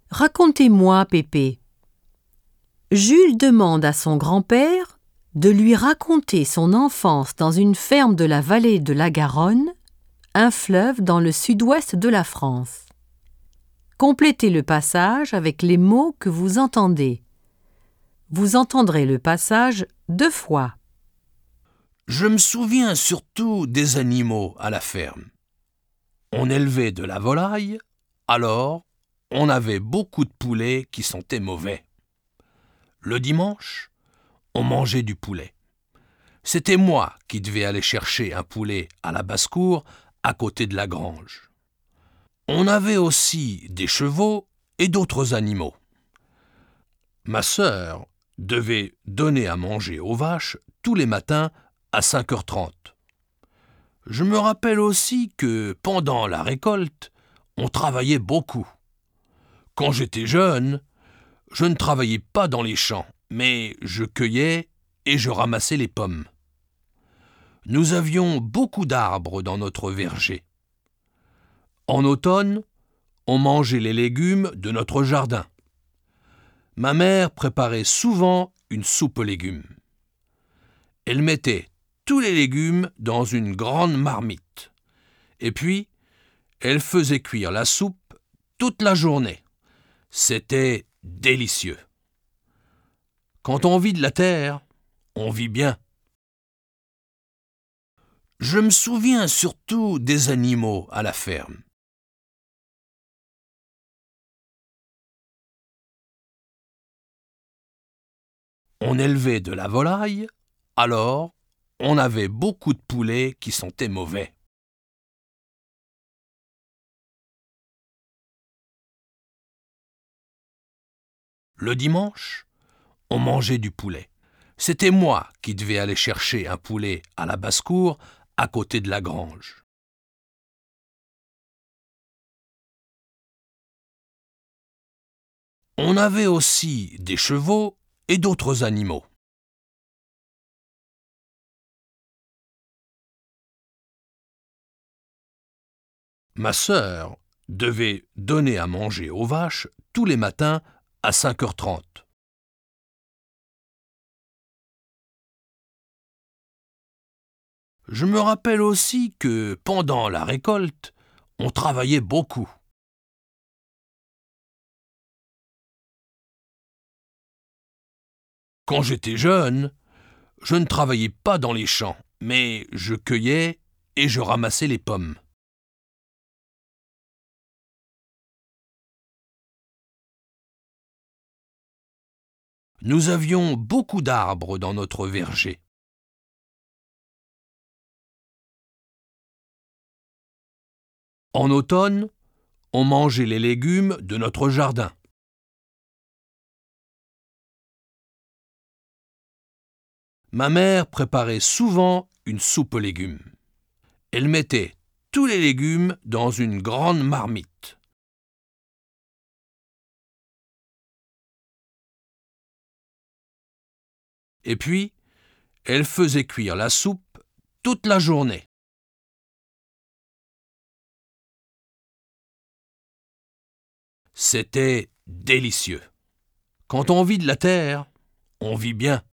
Racontez-moi, Pépé. Jules demande à son grand-père de lui raconter son enfance dans une ferme de la vallée de la Garonne, un fleuve dans le sud-ouest de la France. Complétez le passage avec les mots que vous entendez. Vous entendrez le passage 2 fois. Je me souviens surtout des animaux à la ferme. On élevait de la volaille, alors on avait beaucoup de poulets qui sentaient mauvais. Le dimanche, on mangeait du poulet. C'était moi qui devais aller chercher un poulet à la basse-cour, à côté de la grange. On avait aussi des chevaux et d'autres animaux. Ma sœur devait donner à manger aux vaches tous les matins à 5h30. Je me rappelle aussi que pendant la récolte, on travaillait beaucoup. Quand j'étais jeune, je ne travaillais pas dans les champs, mais je cueillais et je ramassais les pommes. Nous avions beaucoup d'arbres dans notre verger. En automne, on mangeait les légumes de notre jardin. Ma mère préparait souvent une soupe aux légumes. Elle mettait tous les légumes dans une grande marmite. Et puis, elle faisait cuire la soupe toute la journée. C'était délicieux. Quand on vit de la terre, on vit bien. Je me souviens surtout des animaux à la ferme. On élevait de la volaille, alors on avait beaucoup de poulets qui sentaient mauvais. Le dimanche, on mangeait du poulet. C'était moi qui devais aller chercher un poulet à la basse-cour, à côté de la grange. On avait aussi des chevaux et d'autres animaux. Ma sœur devait donner à manger aux vaches tous les matins à 5h30. Je me rappelle aussi que pendant la récolte, on travaillait beaucoup. Quand j'étais jeune, je ne travaillais pas dans les champs, mais je cueillais et je ramassais les pommes. Nous avions beaucoup d'arbres dans notre verger. En automne, on mangeait les légumes de notre jardin. Ma mère préparait souvent une soupe aux légumes. Elle mettait tous les légumes dans une grande marmite. Et puis, elle faisait cuire la soupe toute la journée. C'était délicieux. Quand on vit de la terre, on vit bien.